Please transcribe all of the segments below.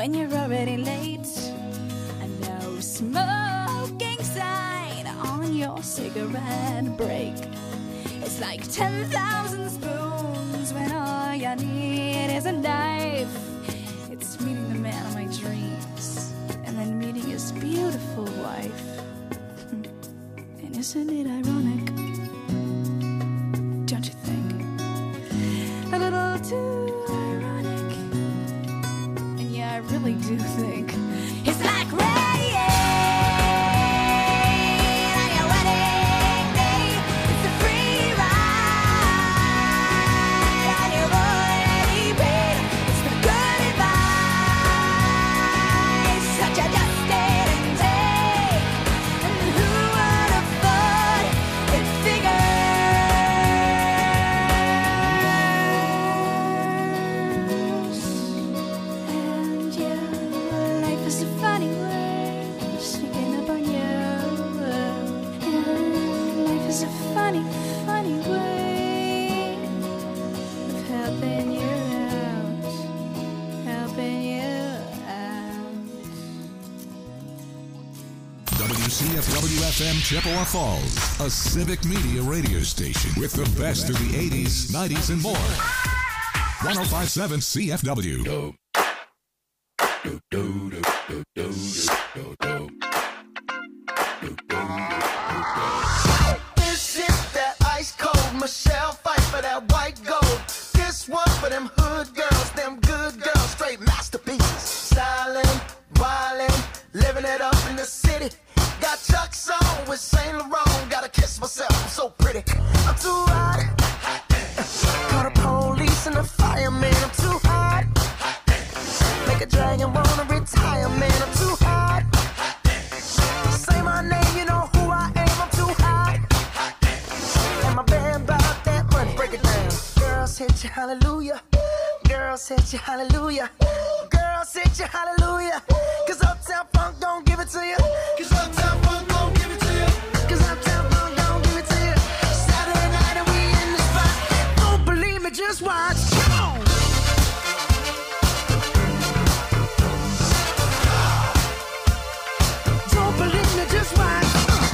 when you're already late. A no smoking sign on your cigarette break. It's like 10,000 spoons when all you need is a knife. It's meeting the man of my dreams and then meeting his beautiful wife. And isn't it ironic? Don't you think? A little too ironic. And yeah, I really do think it's like rain on your wedding day. It's a free ride on your already paid. It's the good advice that you just didn't take. And who would have thought it figures? And yeah, life is a funny way sneaking up on you. And life is a funny, funny way of helping you out, helping you out. WCFW-FM Chippewa Falls, a civic media radio station with the best of the 80s, 90s, and more. 105.7 CFW. This is that ice cold Michelle fight for that white gold. This one for them hood girls, them good girls, straight masterpieces. Stylin', wildin', living it up in the city. Got Chuck's on with Saint Laurent. Gotta kiss myself, I'm so pretty. I'm too hot. Call the police and the fireman. I'm too hot. Make a dragon wanna retire, man. I'm too hot. Say my name, you know who I am. I'm too hot. And my band bought that money. Break it down. Girls hit you, hallelujah. Girls hit you, hallelujah. Girls hit you, hallelujah. Cause Uptown Funk don't give it to you. Cause Uptown Funk don't give it to you. Cause Uptown Funk don't give it to you. Saturday night and we in the spot. Don't believe me, just watch. Come on. Don't believe me, just watch.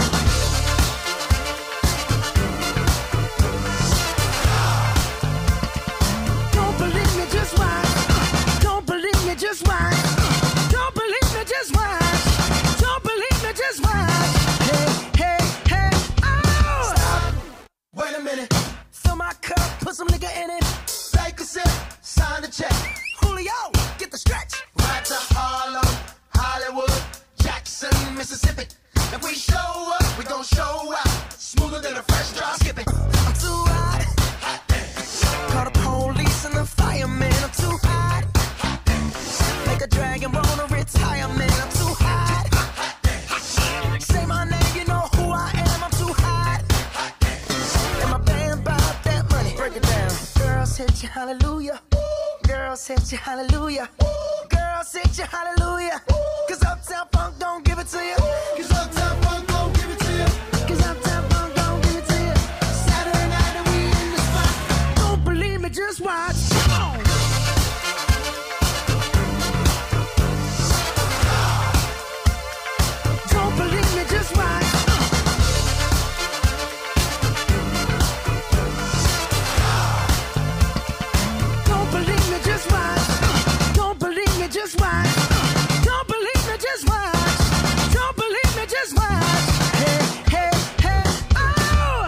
Don't believe me, just watch. Don't believe me, just watch. Don't believe me, just watch. Don't believe me, just watch. Hey, hey, hey, oh! Stop. Wait a minute. Fill my cup, put some nigga in it. Take a sip, sign the check. Julio, get the stretch. Right to Harlem, Hollywood, Jackson, Mississippi. If we show up, we gon' show out. Smoother than a fresh drop skipping. I'm too hot. Call the police and the fireman. I'm too hot. Make a dragon wanna retire, man. I'm too hot. Say my name, you know who I am. I'm too hot. And my band bought that money. Break it down. Girls hit you, hallelujah. Girls hit you, hallelujah. Girls hit you, hallelujah. Cause Uptown Funk don't give it to you. Cause Uptown Funk don't give it to you. Cause Uptown Funk don't give it to you. Saturday night and we in the spot. Don't believe me, just watch. Come on. Don't believe me, just watch. Don't believe me, just watch. Don't believe me, just watch. Don't believe me, just watch. Don't believe me, just watch. Hey, hey, hey, oh!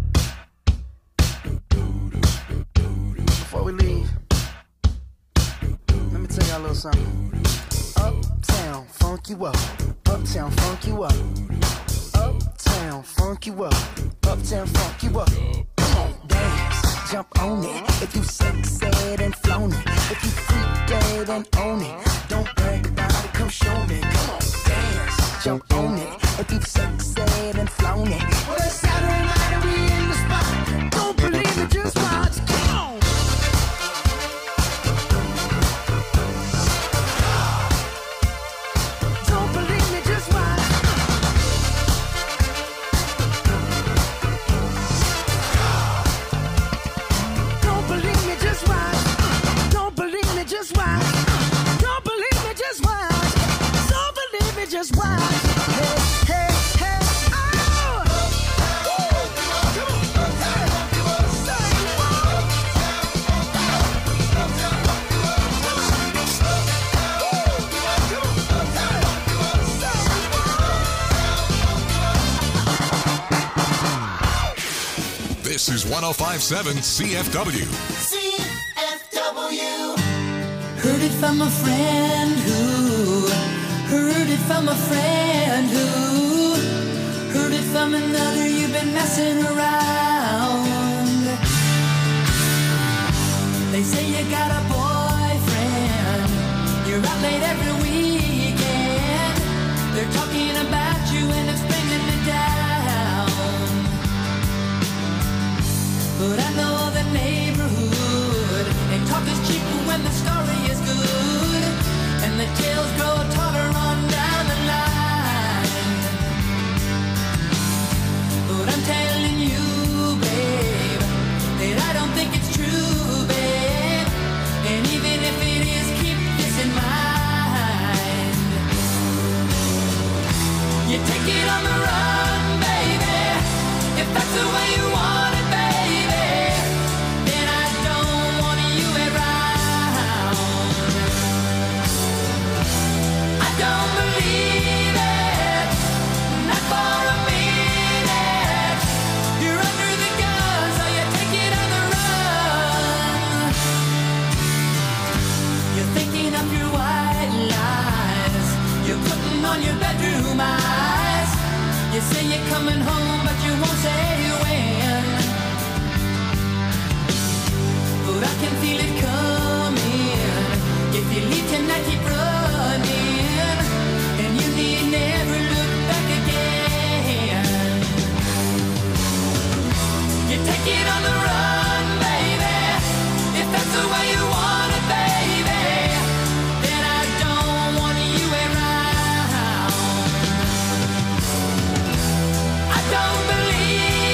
Before we leave, let me tell y'all a little something. Uptown, funk you up. Uptown, funk you up. Uptown, funk you up. Uptown, funk you up. Come on, dance, jump on it. If you sexed and flown it. If you freak dead and own it. Don't brag about it, come show me. Come on, dance, jump on it. If you sexed and flown it. Well, it's Saturday night and we in the spot. Don't believe it, just watch. Come on. Don't believe me, just watch. Don't believe me, just watch. Don't believe me, just watch. Don't believe me, just 1057 CFW. CFW. Heard it from a friend who heard it from a friend who heard it from another. You've been messing around. They say you got a boyfriend. You're out late every weekend. They're talking about you and it's bringing me down. But I know the neighborhood, and talk is cheap when the story is good, and the tales grow taller on down the line. But I'm telling you, babe, that I don't think it's true, babe. And even if it is, keep this in mind. You take it on the run, baby, if that's the way you want it, baby. Then I don't want you around. I don't believe it, not for a minute. You're under the gun, so you take it on the run. You're thinking up your white lies. You're putting on your bedroom eyes. You say you're coming home, but you won't say when. But I can feel it coming. If you leave tonight, keep running, and you need never look back again. You take it on the run, baby, if that's the way you want it, baby. Then I don't want you around. I don't believe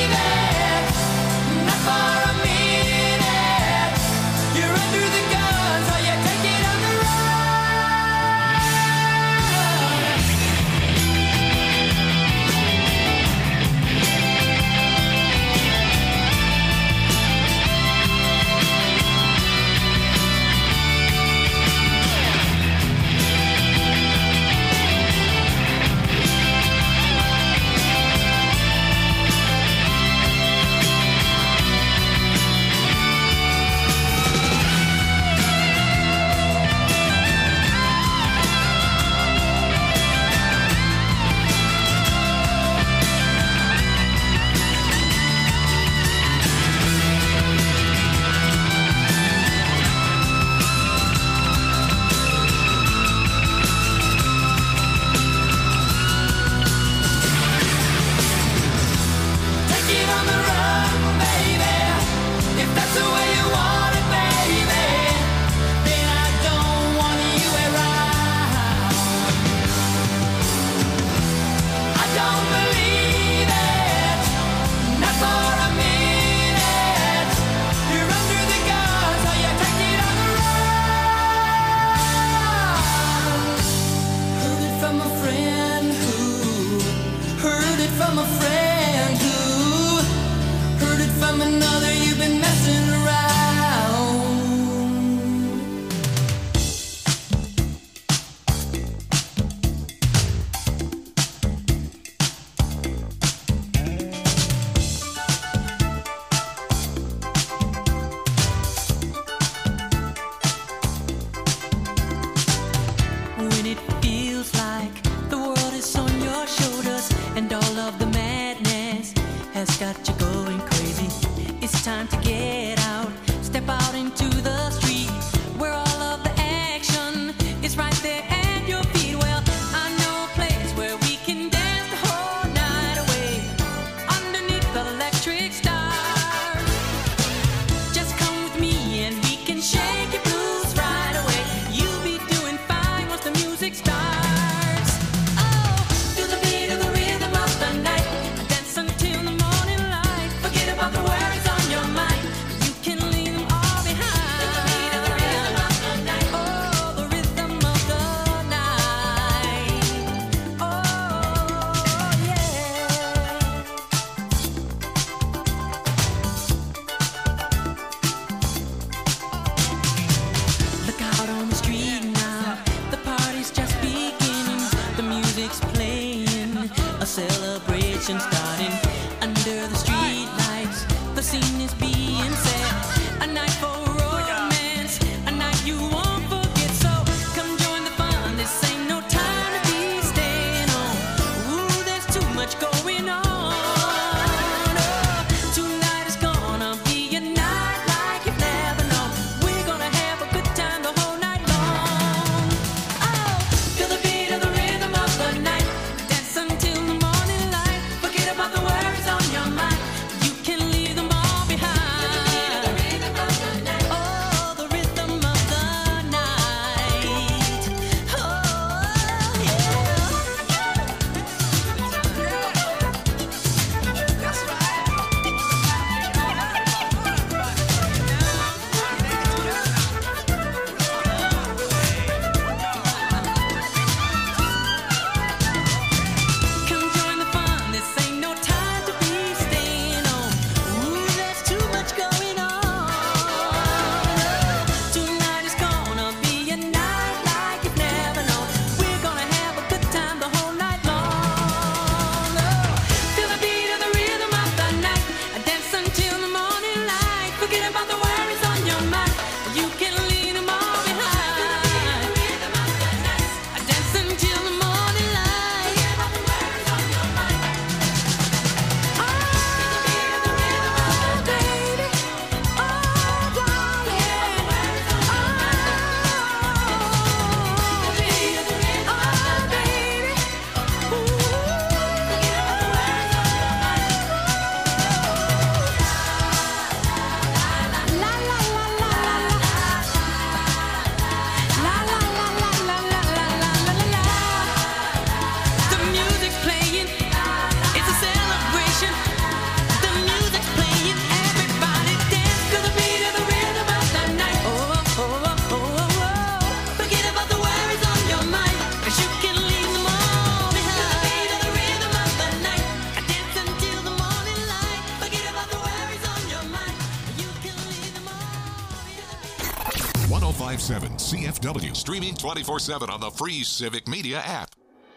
1057 CFW. Streaming 24/7 on the free Civic Media app.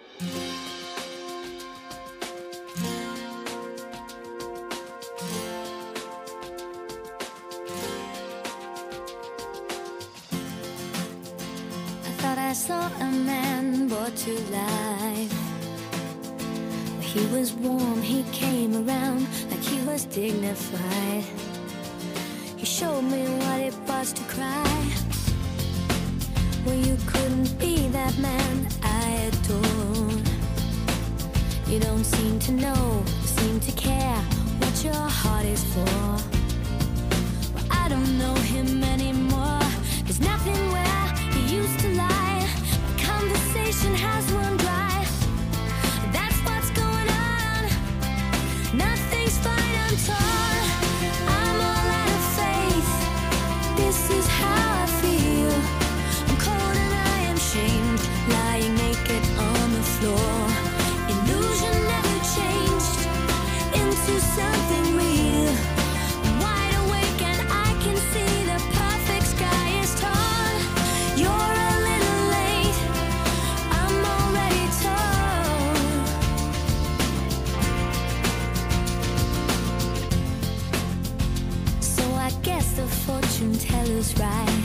I saw a man brought to life. He was warm, he came around like he was dignified. He showed me what it was to cry. Well, you couldn't be that man I adored. You don't seem to know, seem to care what your heart is for. Well, I don't know him anymore. There's nothing where he used to lie. Conversation has run dry. That's what's going on. Nothing's fine, I'm torn. I'm all out of faith. This is how I feel. I'm cold and I am shamed, lying naked on the floor. Illusion never changed into something real. I'm wide awake and I can see the perfect sky is torn. You're a little late. I'm already torn. So I guess the fortune teller's right.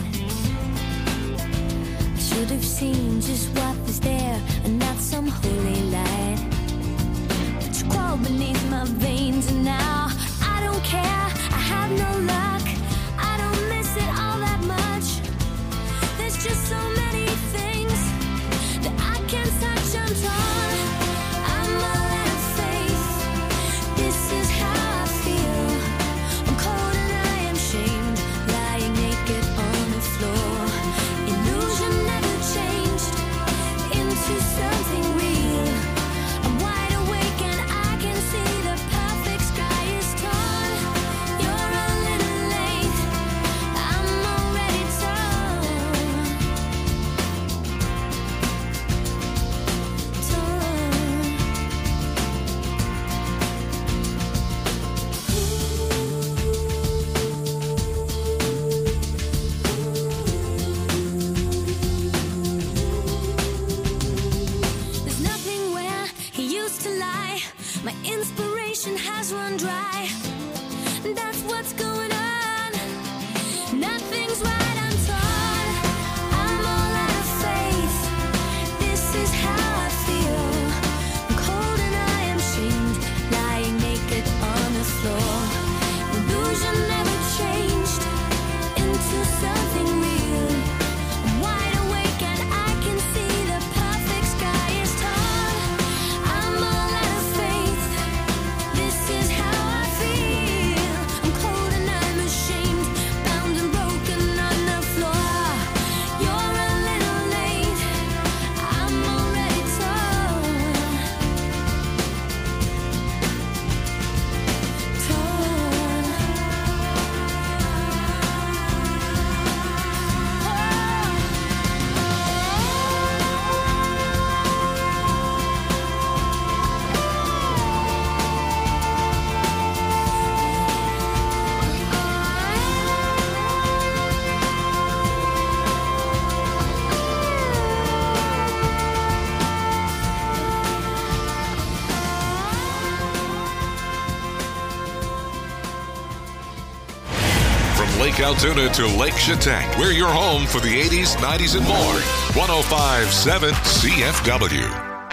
I should have seen just what was there and not some holy light. But you crawl beneath my veins and now I don't care. I have no luck. I don't miss it all that much. There's just so many things that I can't touch. I'm torn. I'm all out of faith. This is how I feel. I'm cold and I am shamed, lying naked on the floor. Illusion never changed into something real. I'm wide awake and I can see the perfect sky is torn. You're a little late. I'm already torn. There's nothing where he used to lie. My inspiration has run dry. That's what's going on. Nothing's right, I'm torn. I'm all out of faith. This is how I feel. I'm cold and I am shamed, lying naked on the floor. Illusion never changed into something real. I'm wide awake and I can see the perfect sky is torn. I'm all out of faith. This is how I feel. I'm cold and I'm ashamed, bound and broken on the floor. You're a little late. I'm already torn. From Lake Altoona to Lake Chetek, we're your home for the 80s, 90s, and more. 1057 CFW.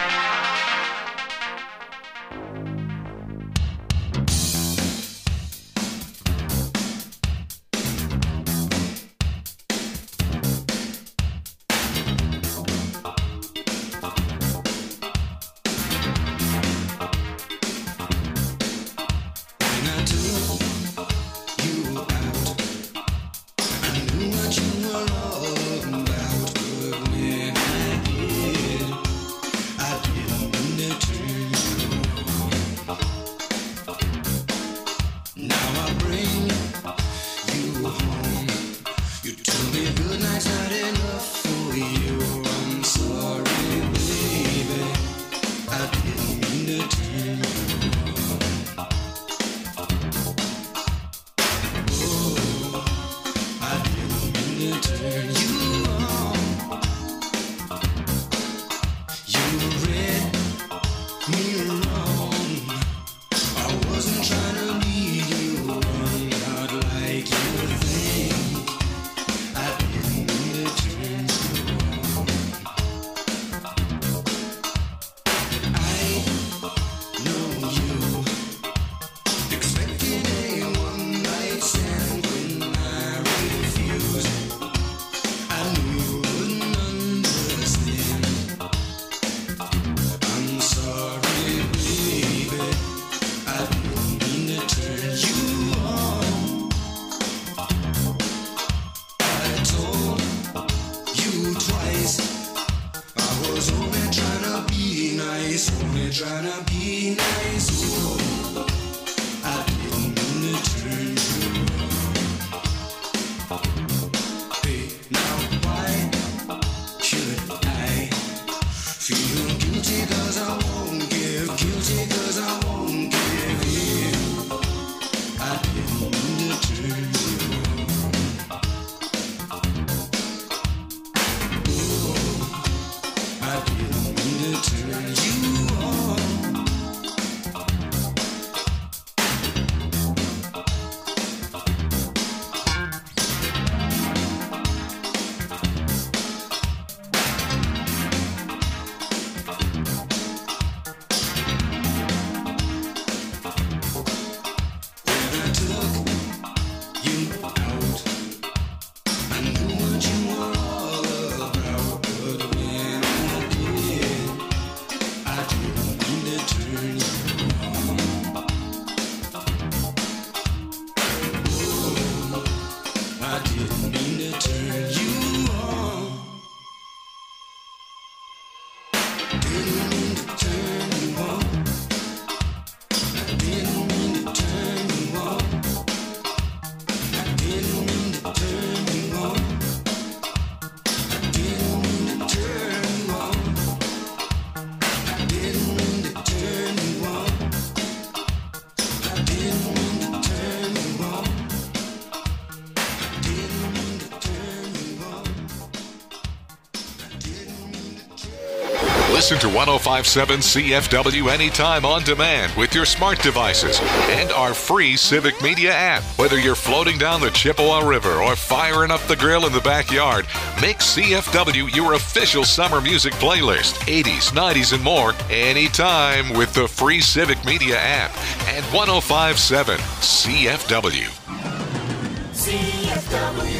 When I took you out, I knew what you were all about. But when I did, I didn't mean to turn you on. Now I bring you home. You told me good night's not enough for you. I'm sorry, baby. I didn't mean to turn you on. I didn't mean to turn Listen to 105.7 CFW anytime on demand with your smart devices and our free Civic Media app. Whether you're floating down the Chippewa River or firing up the grill in the backyard, make CFW your official summer music playlist. 80s, 90s, and more anytime with the free Civic Media app and 105.7 CFW. CFW.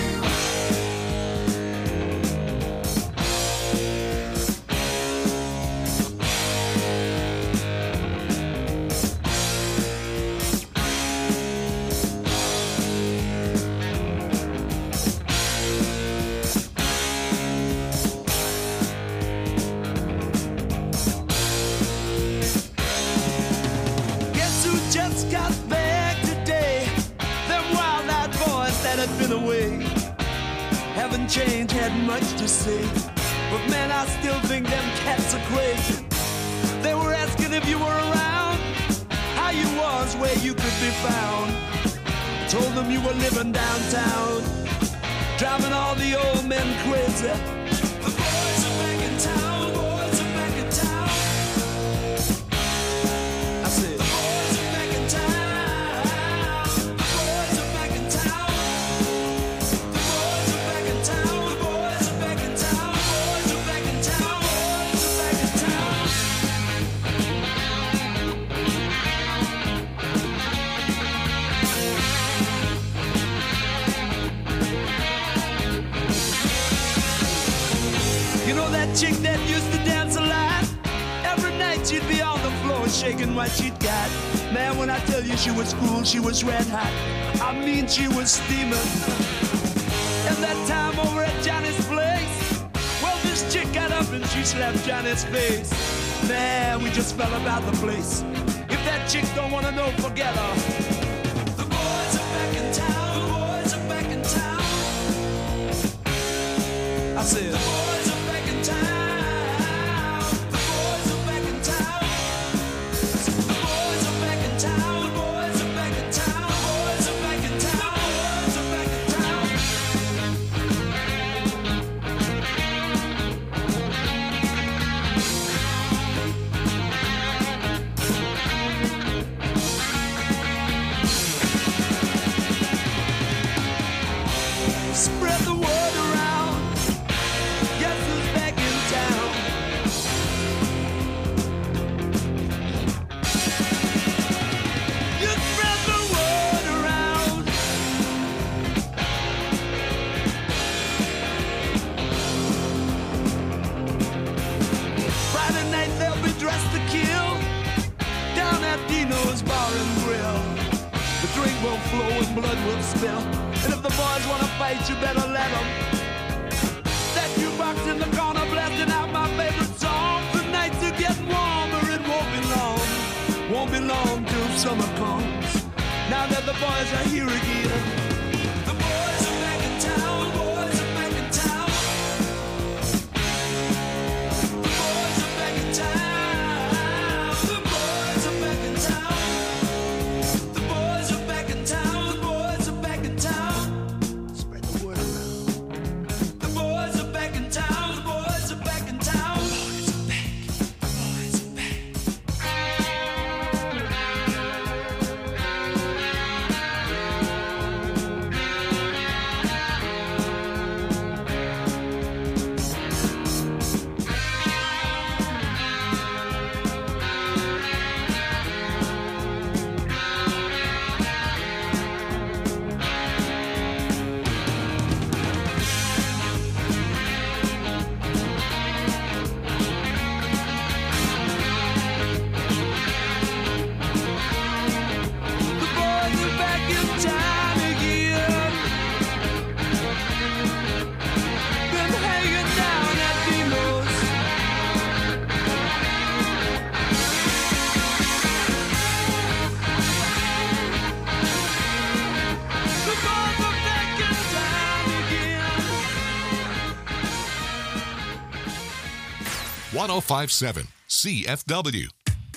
Change had much to say, but man, I still think them cats are crazy. They were asking if you were around, how you was, where you could be found. I told them you were living downtown, driving all the old men crazy. The boys are back in town, boys are back in town. I said, the boys are back in town, the boys are back in town. Chick that used to dance a lot, every night she'd be on the floor shaking what she'd got. Man, when I tell you she was cool, she was red hot. I mean, she was steaming. And that time over at Johnny's place, well, this chick got up and she slapped Johnny's face. Man, we just fell about the place. If that chick don't wanna know, forget her. The boys are back in town, the boys are back in town. I said, the boys are back in town. Spread the word around. Guess who's back in town? You spread the word around. Friday night they'll be dressed to kill down at Dino's Bar and Grill. The drink will flow and blood will spill. And if the boys wanna fight, you better let them. That jukebox in the corner blasting out my favorite song. The nights are getting warmer, it won't be long. Won't be long till summer comes. Now that the boys are here again. The boys are back in 1057 CFW.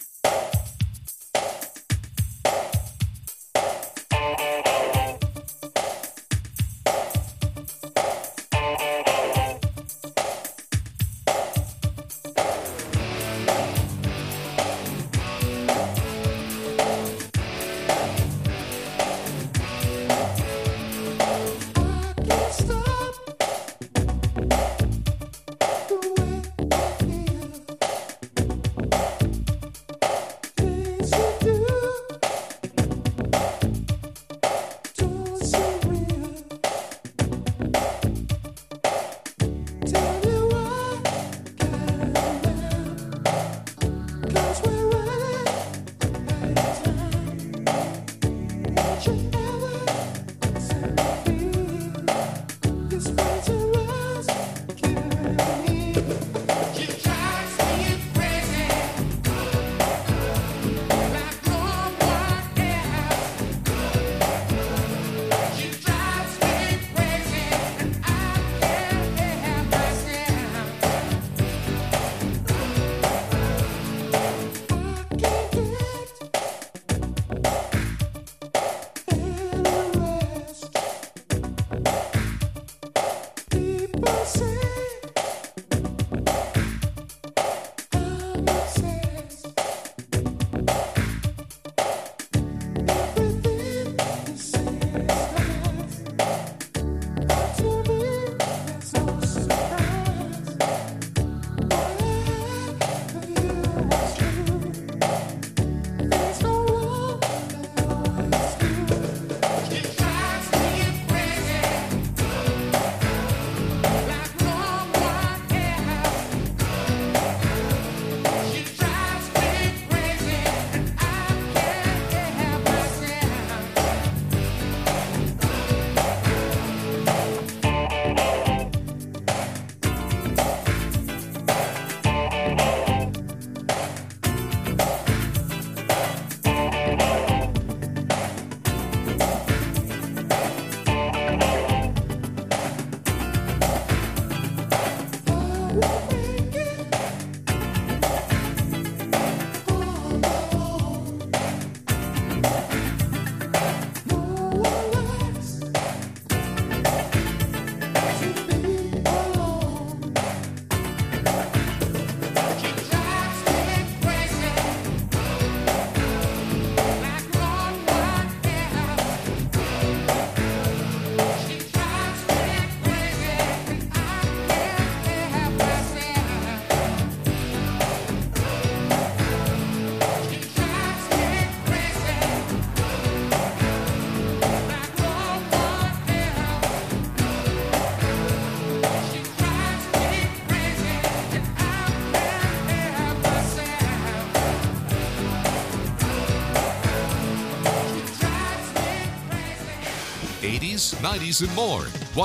'80s, '90s, and more.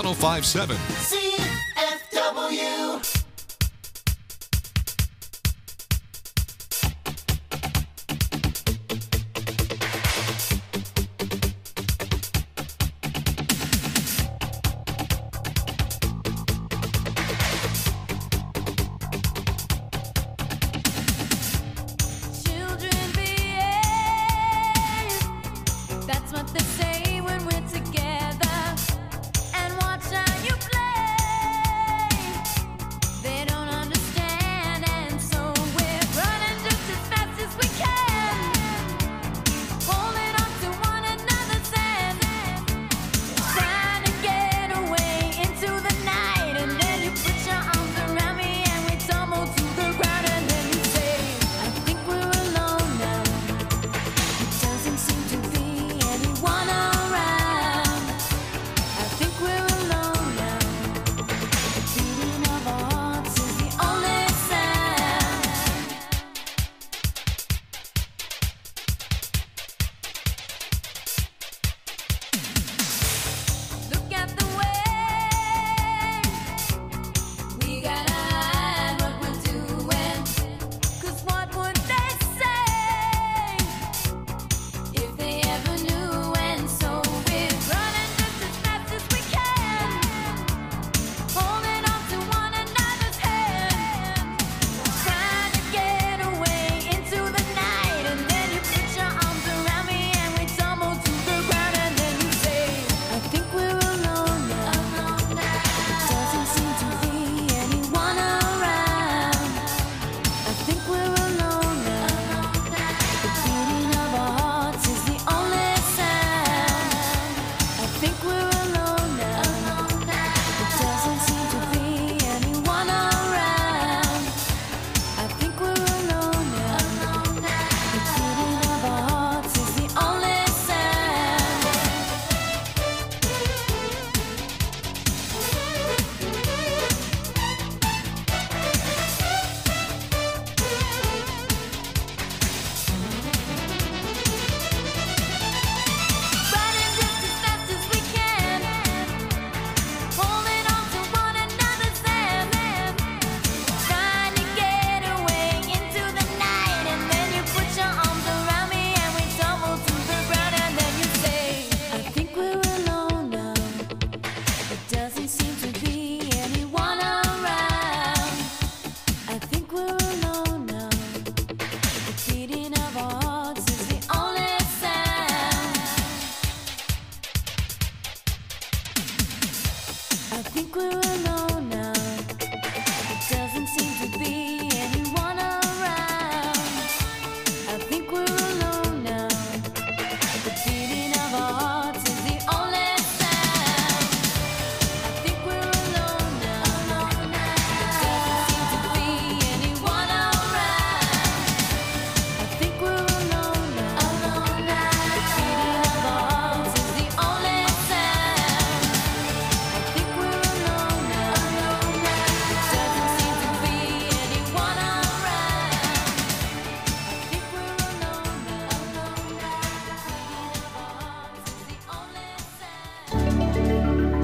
1057 CFW. Children behave. That's what they say when we're together. And watch how you play. think we're alone now. There doesn't seem to be anyone around. I think we're alone now. The beating of our hearts is the only sound. I think we're alone now. There doesn't seem to be anyone around. I think we're alone now. The beating of our hearts is the only sound. I think we're alone now. There doesn't seem to be anyone around. I think we're alone now. The beating of our hearts is the only sound.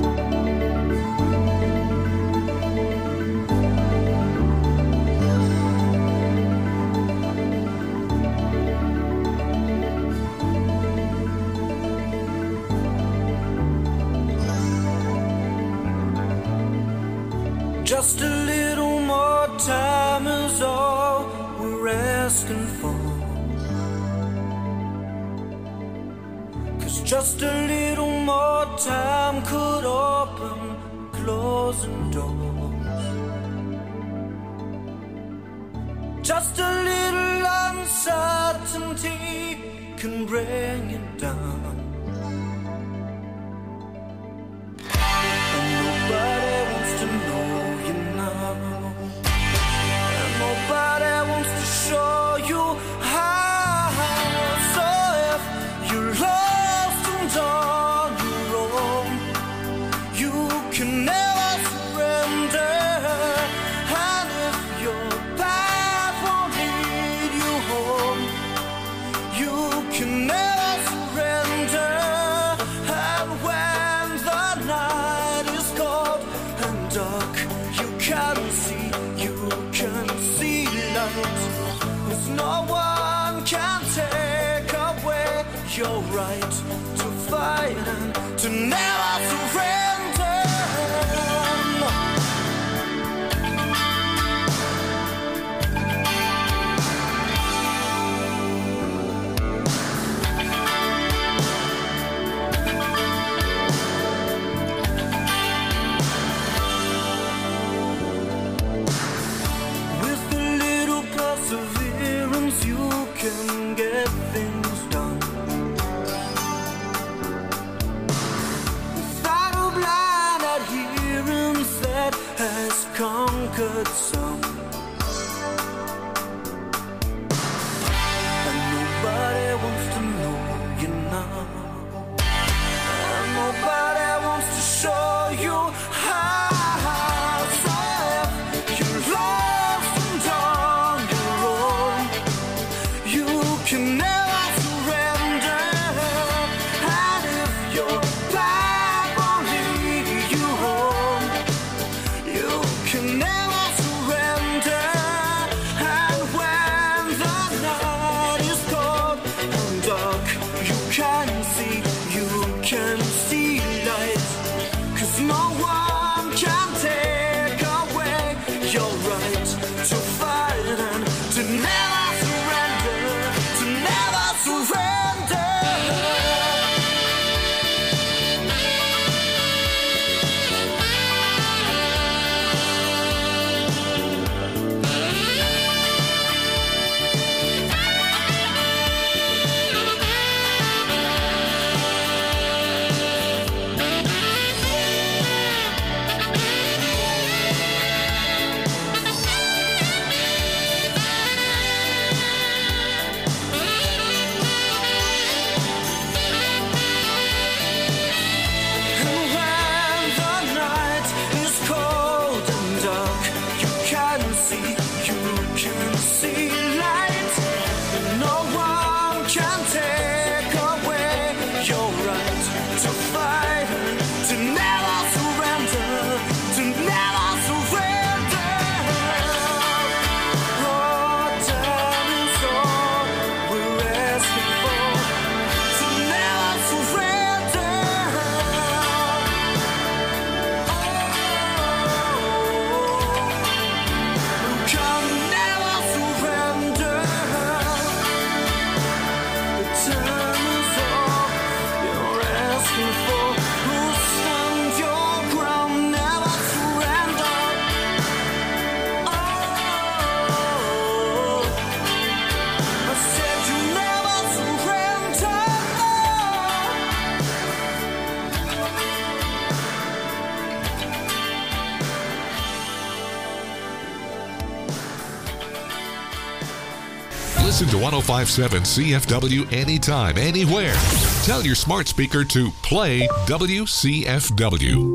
Just a little more time is all we're asking for. 'Cause just a little more time could open closing doors. Just a little uncertainty can bring it down. And nobody wants to know you now. And nobody wants to show you how. So if you're lost and on your own, you can never surrender. And if your path won't lead you home, you can never surrender. And when the night is cold and dark, you can see light. 'Cause no one can take away your right to fight and to never surrender. With a little perseverance, you can get things done. Without a blind adherence that has conquered some. And nobody wants to know you now. And nobody wants to show you how. So if you're lost and on your own, you can never surrender. And if your path won't lead you home, you can never surrender. And when the night is cold and dark, you can see light. 'Cause no one Listen to 105.7 CFW anytime, anywhere. Tell your smart speaker to play WCFW.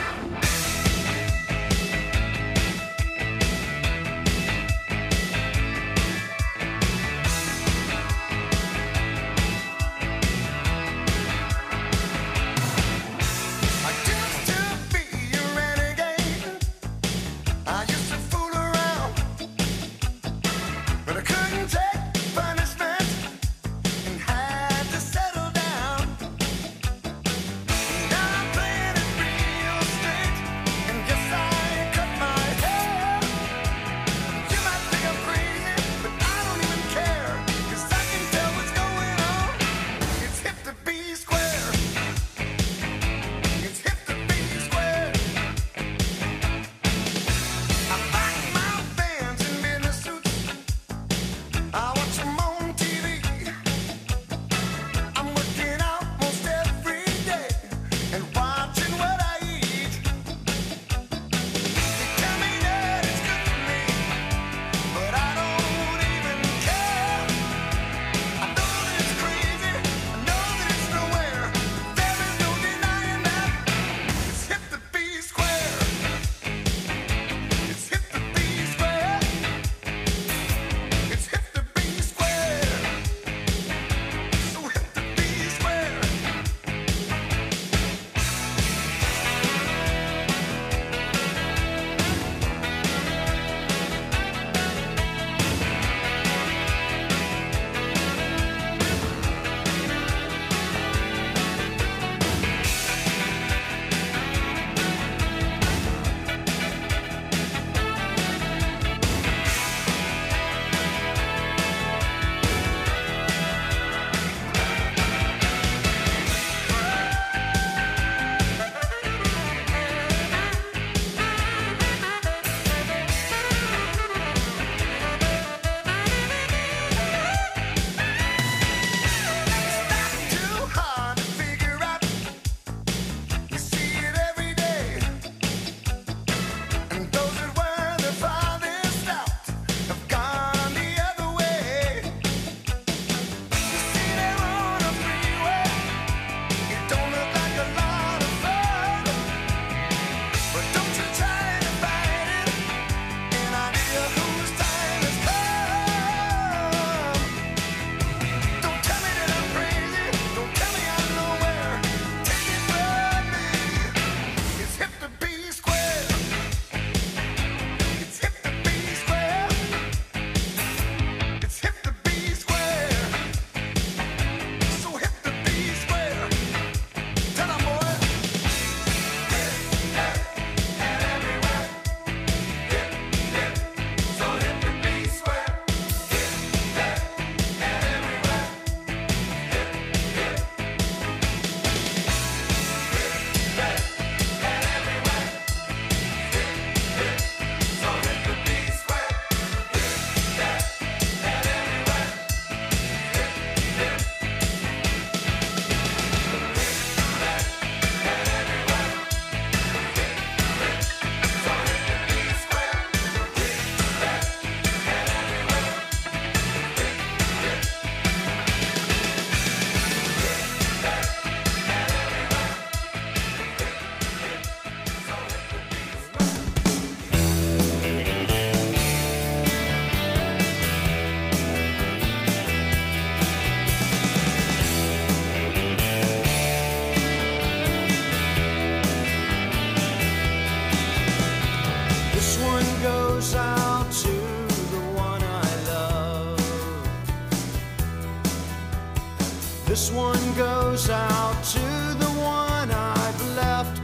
This one goes out to the one I've left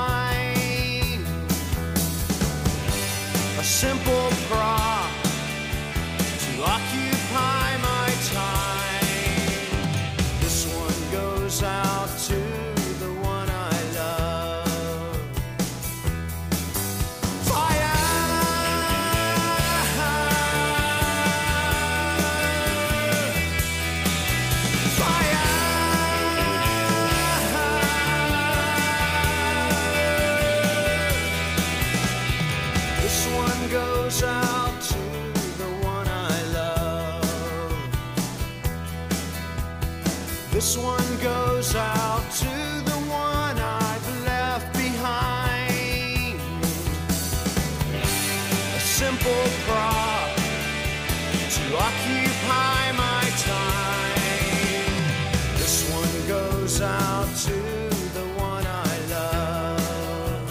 behind. A simple prop to occupy my time. This one goes out to the one I love. Fire! This one goes out to the one I love. This one goes out to the one I've left behind. A simple prop to occupy my time. This one goes out to the one I love.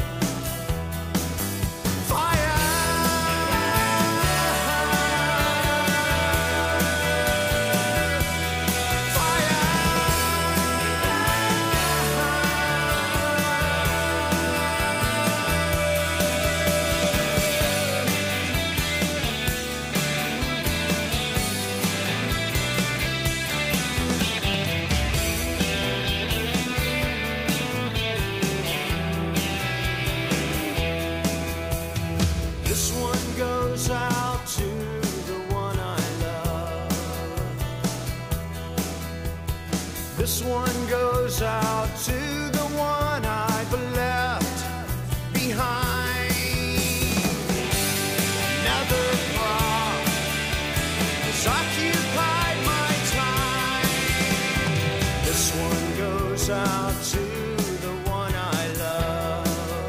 Fire! This one goes out to the one I love. This one goes out to the one I've left behind. Another prop has occupied my time. This one goes out to the one I love.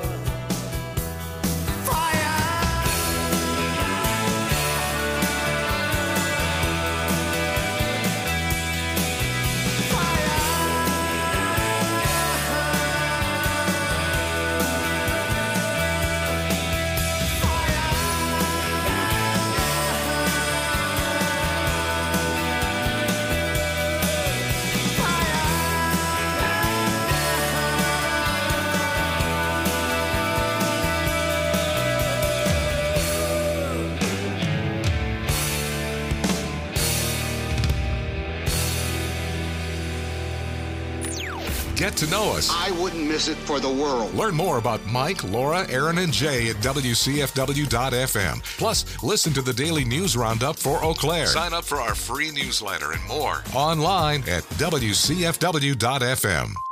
Get to know us. I wouldn't miss it for the world. Learn more about Mike, Laura, Aaron, and Jay at WCFW.FM. Plus, listen to the daily news roundup for Eau Claire. Sign up for our free newsletter and more online at WCFW.FM.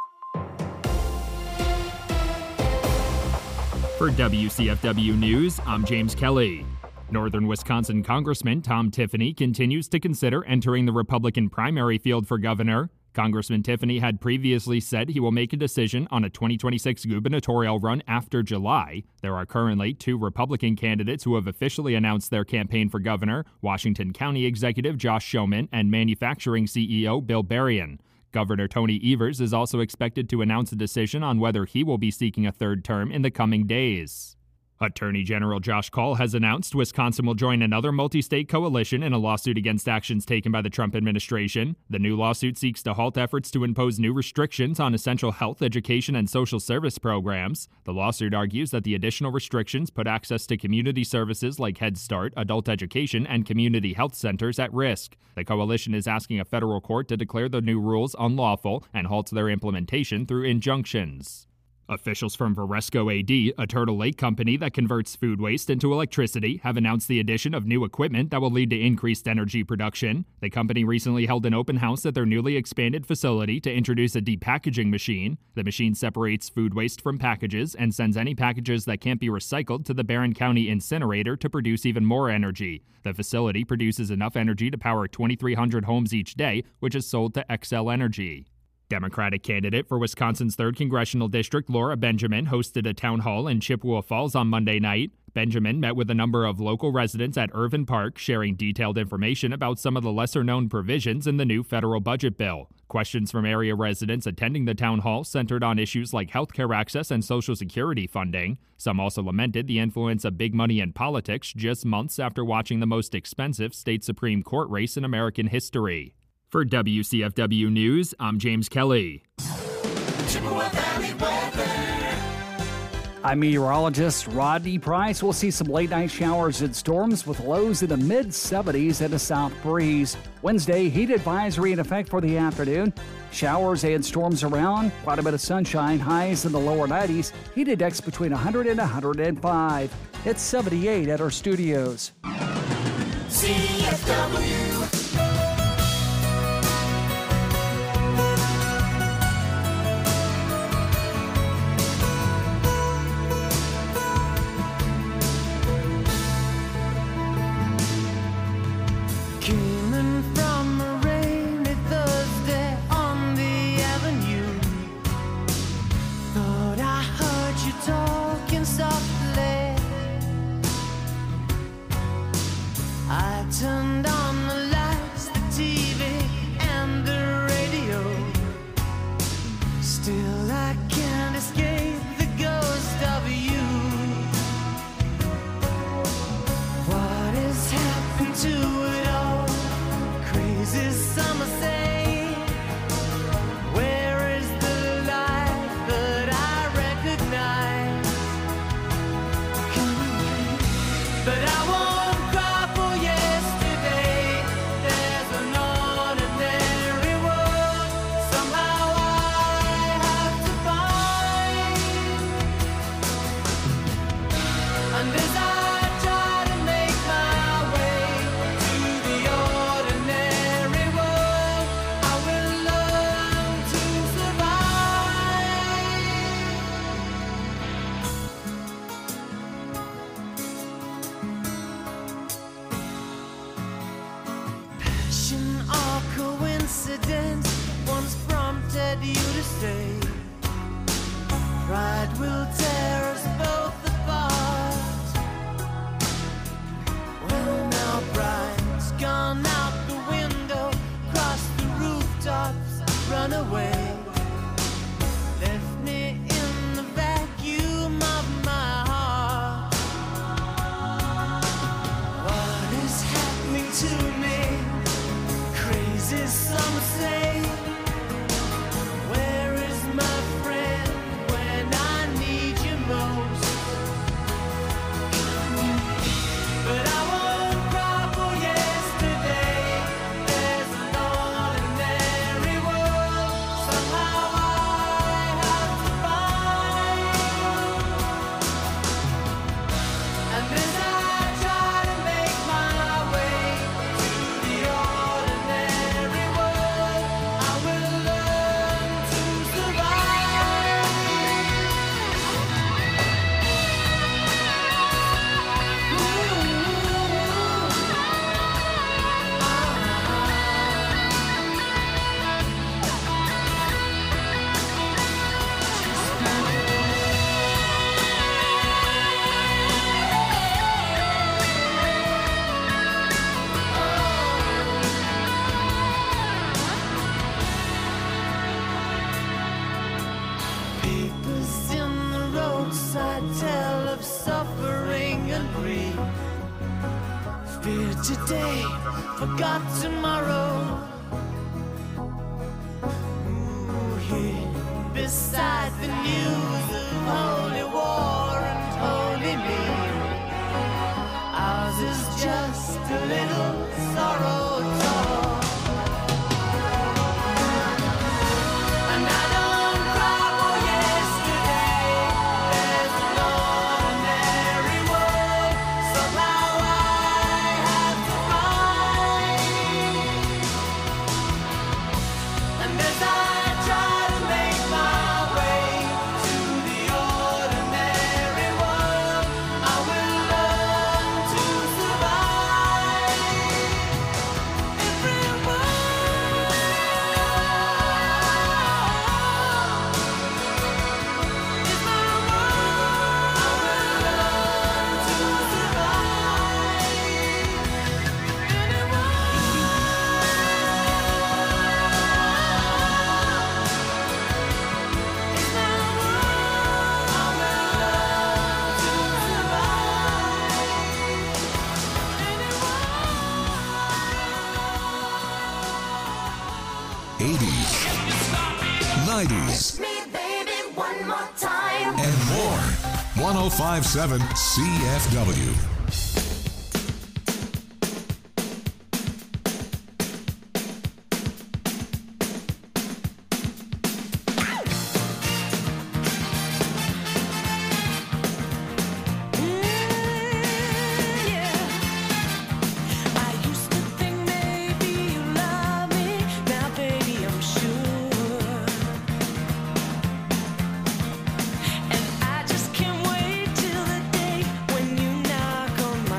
For WCFW News, I'm James Kelly. Northern Wisconsin Congressman Tom Tiffany continues to consider entering the Republican primary field for governor. Congressman Tiffany had previously said he will make a decision on a 2026 gubernatorial run after July. There are currently 2 Republican candidates who have officially announced their campaign for governor: Washington County Executive Josh Schoeman and manufacturing CEO Bill Berrien. Governor Tony Evers is also expected to announce a decision on whether he will be seeking a third term in the coming days. Attorney General Josh Kaul has announced Wisconsin will join another multi-state coalition in a lawsuit against actions taken by the Trump administration. The new lawsuit seeks to halt efforts to impose new restrictions on essential health, education, and social service programs. The lawsuit argues that the additional restrictions put access to community services like Head Start, adult education, and community health centers at risk. The coalition is asking a federal court to declare the new rules unlawful and halt their implementation through injunctions. Officials from Varesco AD, a Turtle Lake company that converts food waste into electricity, have announced the addition of new equipment that will lead to increased energy production. The company recently held an open house at their newly expanded facility to introduce a depackaging machine. The machine separates food waste from packages and sends any packages that can't be recycled to the Barron County incinerator to produce even more energy. The facility produces enough energy to power 2,300 homes each day, which is sold to Xcel Energy. Democratic candidate for Wisconsin's 3rd Congressional District, Laura Benjamin, hosted a town hall in Chippewa Falls on Monday night. Benjamin met with a number of local residents at Irvin Park, sharing detailed information about some of the lesser-known provisions in the new federal budget bill. Questions from area residents attending the town hall centered on issues like healthcare access and Social Security funding. Some also lamented the influence of big money in politics just months after watching the most expensive state Supreme Court race in American history. For WCFW News, I'm James Kelly. I'm meteorologist Rodney Price. We'll see some late-night showers and storms with lows in the mid-70s and a south breeze. Wednesday, heat advisory in effect for the afternoon. Showers and storms around, quite a bit of sunshine, highs in the lower 90s. Heat index between 100 and 105. It's 78 at our studios. CFW. Came in from a rainy Thursday on the turned on the lights, the TV, and the radio. Still I can't escape the ghost of you. What has happened to it all? Crazy summer say, where is the life that I recognize? But I won't cry for yesterday. There's an ordinary world somehow I have to find. And as I try to make my way to the ordinary world, I will learn to survive. Passion or coincidence once prompted you to stay. Pride will tear us both apart. Well, now pride's gone out the window, crossed the rooftops, run away. Left me in the vacuum of my heart. What is happening to me? Crazy some say. Where is my friend when I need you most? But I won't cry for yesterday. There's an ordinary world somehow I have to find. And as I try to make my way to the ordinary world, I will learn to Papers in the roadside tell of suffering and grief. Fear today, forgot tomorrow. Ooh, here beside the news of holy war and holy me. Ours is just a little sorrow talk. And I don't cry for yesterday. There's an ordinary world somehow I have to find. And as I try to make my way to the ordinary world, I will learn to survive. '90s, Me, baby, one more time. and more. 1057 CFW. I used to think maybe you love me. Now, baby, I'm sure. And I just can't wait till the day when you knock on my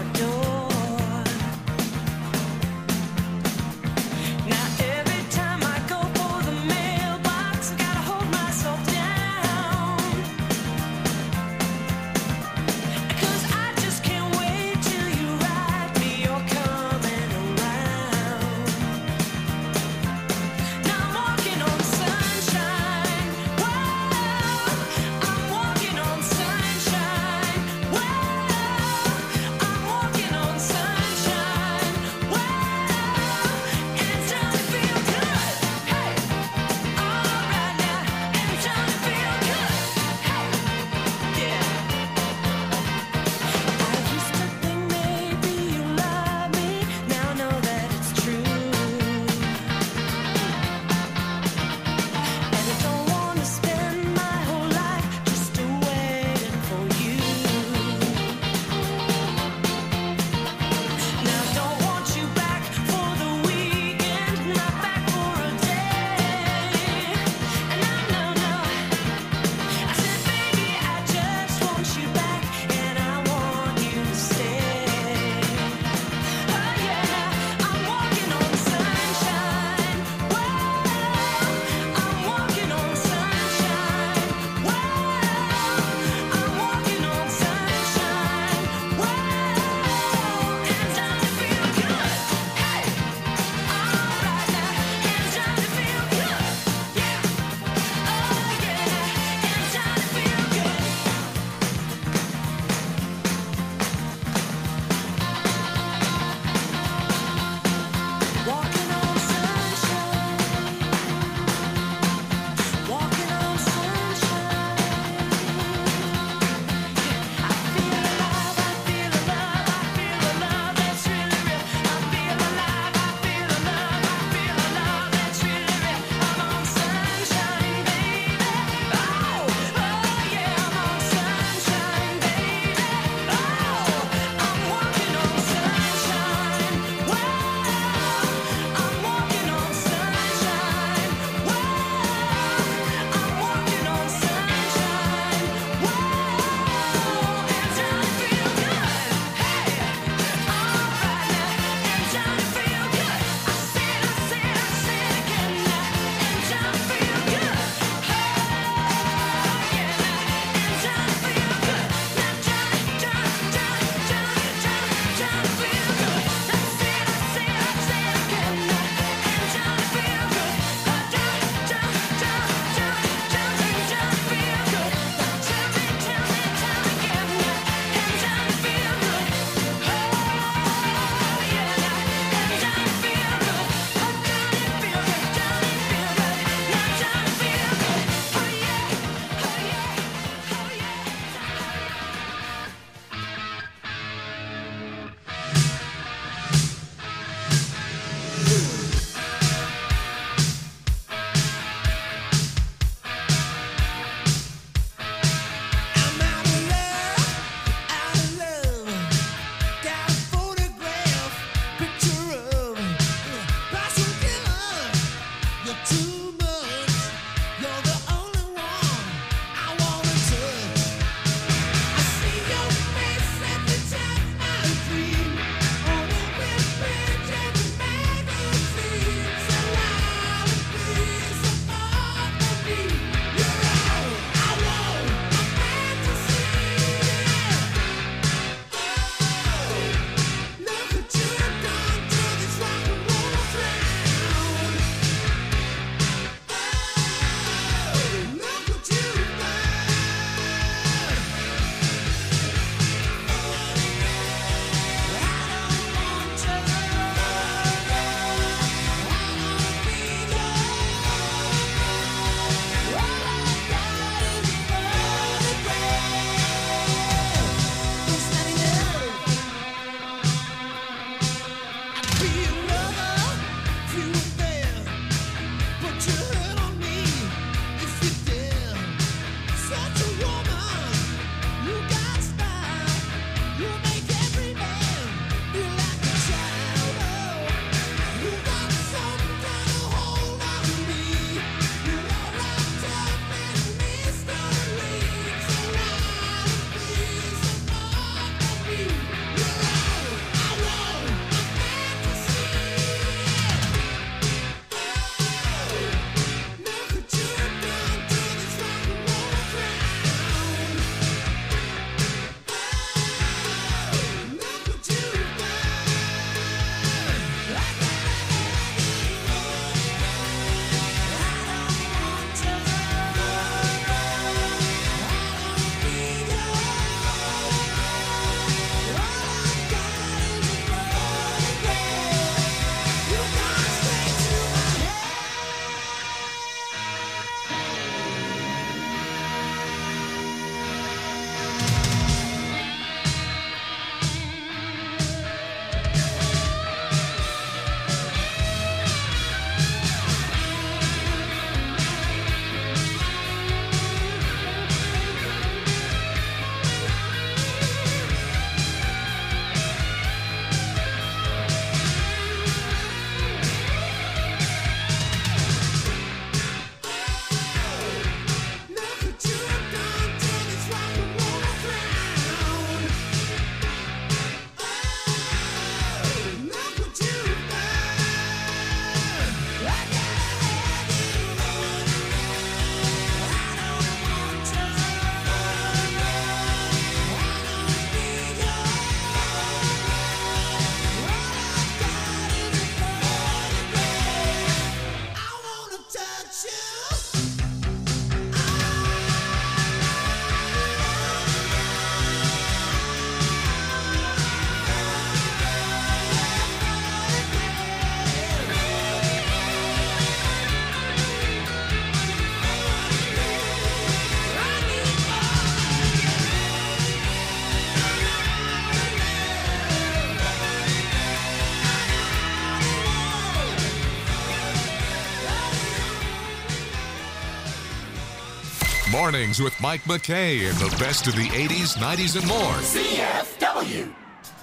Mornings with Mike McKay and the best of the 80s, 90s, and more. CFW.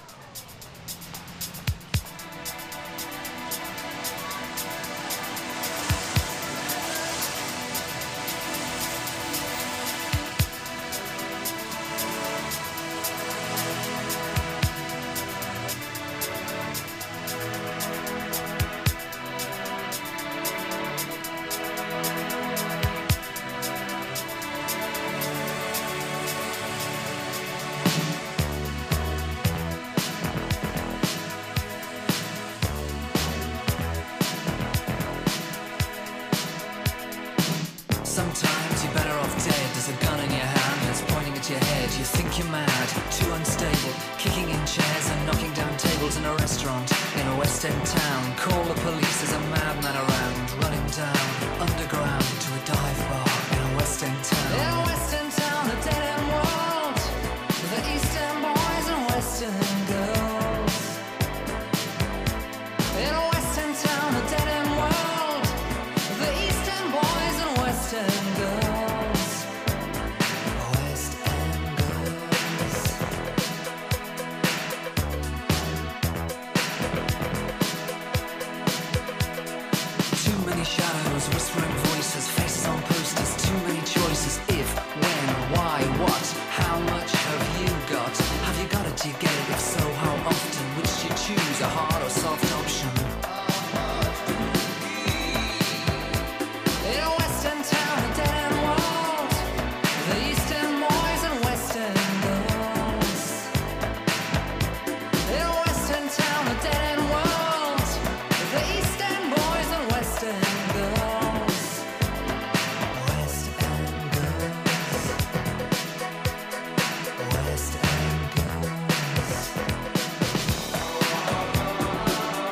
Sometimes you're better off dead. There's a gun in your hand that's pointing at your head. You think you're mad, too unstable, kicking in chairs and knocking down tables in a restaurant in a West End town. Call the police, there's a madman around, running down underground to a dive bar in a West End town. In a West End